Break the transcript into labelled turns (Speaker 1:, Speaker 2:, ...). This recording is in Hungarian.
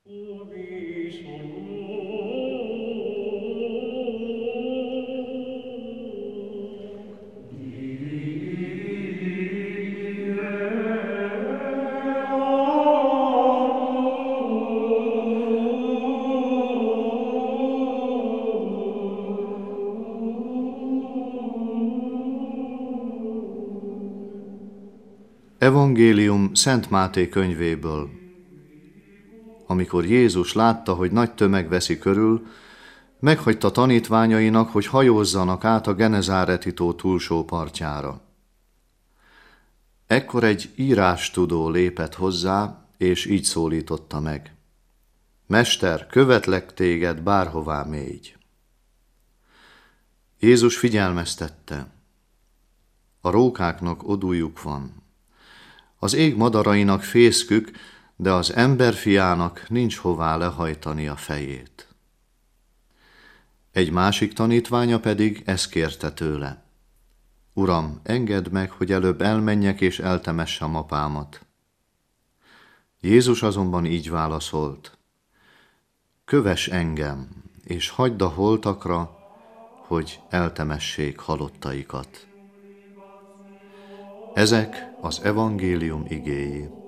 Speaker 1: Evangélium Szent Máté könyvéből. Amikor Jézus látta, hogy nagy tömeg veszi körül, meghagyta tanítványainak, hogy hajózzanak át a Genezáreti tó túlsó partjára. Ekkor egy írástudó lépett hozzá, és így szólította meg: Mester, követlek téged, bárhová mégy. Jézus figyelmeztette: a rókáknak odújuk van, az ég madarainak fészkük, de az emberfiának nincs hová lehajtani a fejét. Egy másik tanítványa pedig ezt kérte tőle: Uram, engedd meg, hogy előbb elmenjek és eltemessem apámat. Jézus azonban így válaszolt: Kövess engem, és hagyd a holtakra, hogy eltemessék halottaikat. Ezek az evangélium igéi.